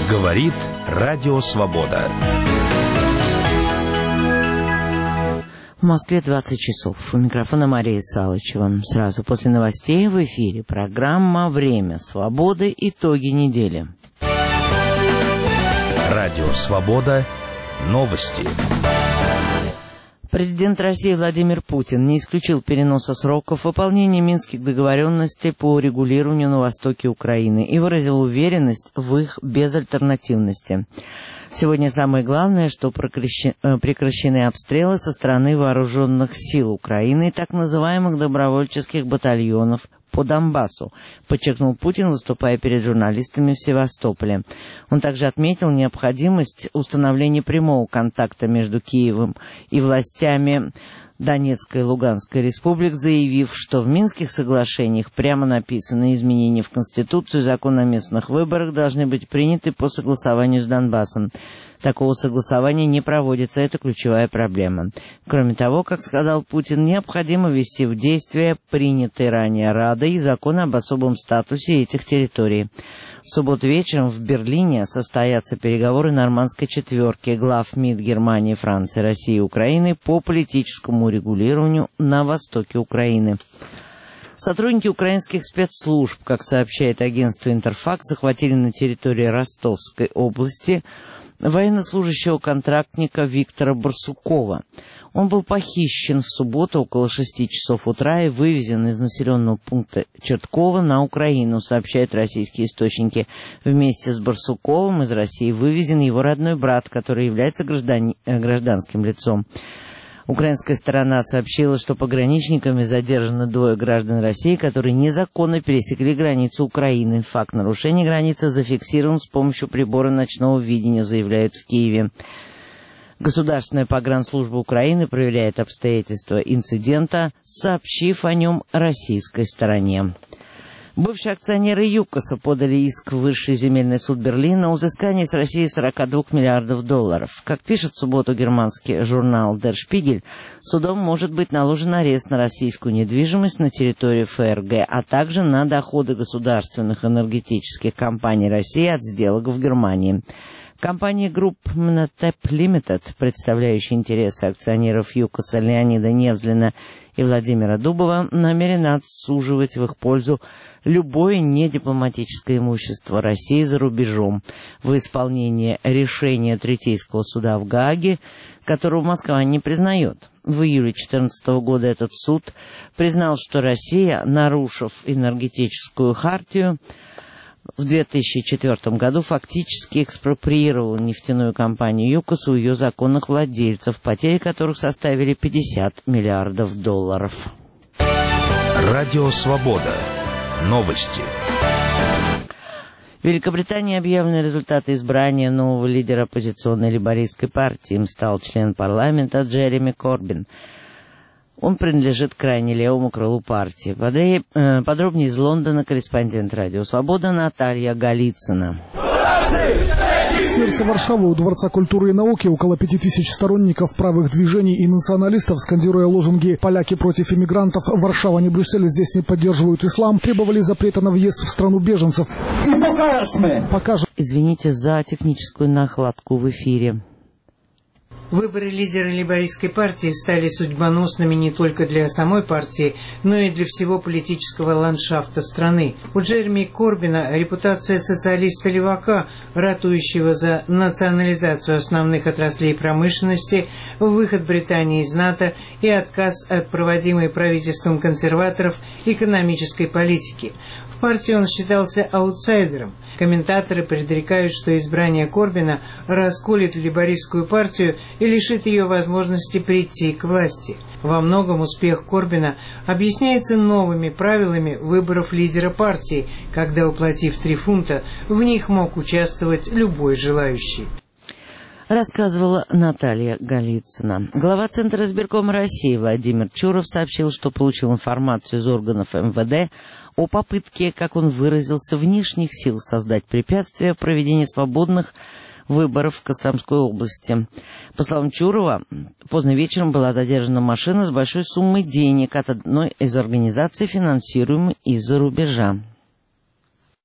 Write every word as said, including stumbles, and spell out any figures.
Говорит Радио Свобода. В Москве двадцать часов. У микрофона Мария Салычева. Сразу после новостей в эфире программа «Время свободы. Итоги недели». Радио Свобода. Новости. Президент России Владимир Путин не исключил переноса сроков выполнения минских договоренностей по урегулированию на востоке Украины и выразил уверенность в их безальтернативности. Сегодня самое главное, что прекращены обстрелы со стороны вооруженных сил Украины и так называемых добровольческих батальонов по Донбассу, подчеркнул Путин, выступая перед журналистами в Севастополе. Он также отметил необходимость установления прямого контакта между Киевом и властями Донецкой и Луганской республик, заявив, что в Минских соглашениях прямо написано: изменения в Конституцию и закон о местных выборах должны быть приняты по согласованию с Донбассом. Такого согласования не проводится, это ключевая проблема. Кроме того, как сказал Путин, необходимо ввести в действие принятый ранее Радой и закон об особом статусе этих территорий. В субботу вечером в Берлине состоятся переговоры нормандской четверки глав МИД Германии, Франции, России и Украины по политическому урегулированию на востоке Украины. Сотрудники украинских спецслужб, как сообщает агентство «Интерфакс», захватили на территории Ростовской области военнослужащего контрактника Виктора Барсукова. Он был похищен в субботу около шести часов утра и вывезен из населенного пункта Черткова на Украину, сообщают российские источники. Вместе с Барсуковым из России вывезен его родной брат, который является граждан... гражданским лицом. Украинская сторона сообщила, что пограничниками задержаны двое граждан России, которые незаконно пересекли границу Украины. Факт нарушения границы зафиксирован с помощью прибора ночного видения, заявляют в Киеве. Государственная погранслужба Украины проверяет обстоятельства инцидента, сообщив о нем российской стороне. Бывшие акционеры ЮКОСа подали иск в Высший земельный суд Берлина о взыскании с России сорок два миллиардов долларов. Как пишет в субботу германский журнал Der Spiegel, судом может быть наложен арест на российскую недвижимость на территории ФРГ, а также на доходы государственных энергетических компаний России от сделок в Германии. Компания Group Monotep Limited, представляющая интересы акционеров ЮКОСа Леонида Невзлина и Владимира Дубова, намерена отсуживать в их пользу любое недипломатическое имущество России за рубежом в исполнение решения Третейского суда в Гааге, которого Москва не признает. В июле две тысячи четырнадцатого года этот суд признал, что Россия, нарушив энергетическую хартию, в две тысячи четвёртом году фактически экспроприировала нефтяную компанию ЮКОС у ее законных владельцев, потери которых составили пятьдесят миллиардов долларов. Радио Свобода. Новости. В Великобритании объявлены результаты избрания нового лидера оппозиционной лейбористской партии. Им стал член парламента Джереми Корбин. Он принадлежит крайне левому крылу партии. Подробнее из Лондона корреспондент Радио Свобода Наталья Голицына. В сердце Варшавы у Дворца культуры и науки около пяти тысяч сторонников правых движений и националистов, скандируя лозунги «Поляки против иммигрантов», «Варшава не Брюссель, здесь не поддерживают ислам», требовали запрета на въезд в страну беженцев. Покажем. Извините за техническую нахладку в эфире. Выборы лидера лейбористской партии стали судьбоносными не только для самой партии, но и для всего политического ландшафта страны. У Джереми Корбина репутация социалиста-левака, ратующего за национализацию основных отраслей промышленности, выход Британии из НАТО и отказ от проводимой правительством консерваторов экономической политики. В партии он считался аутсайдером. Комментаторы предрекают, что избрание Корбина расколет лейбористскую партию и лишит ее возможности прийти к власти. Во многом успех Корбина объясняется новыми правилами выборов лидера партии, когда, уплатив три фунта, в них мог участвовать любой желающий. Рассказывала Наталья Голицына. Глава Центра избиркома России Владимир Чуров сообщил, что получил информацию из органов эм вэ дэ о попытке, как он выразился, внешних сил создать препятствия проведению свободных выборов в Костромской области. По словам Чурова, поздно вечером была задержана машина с большой суммой денег от одной из организаций, финансируемой из-за рубежа.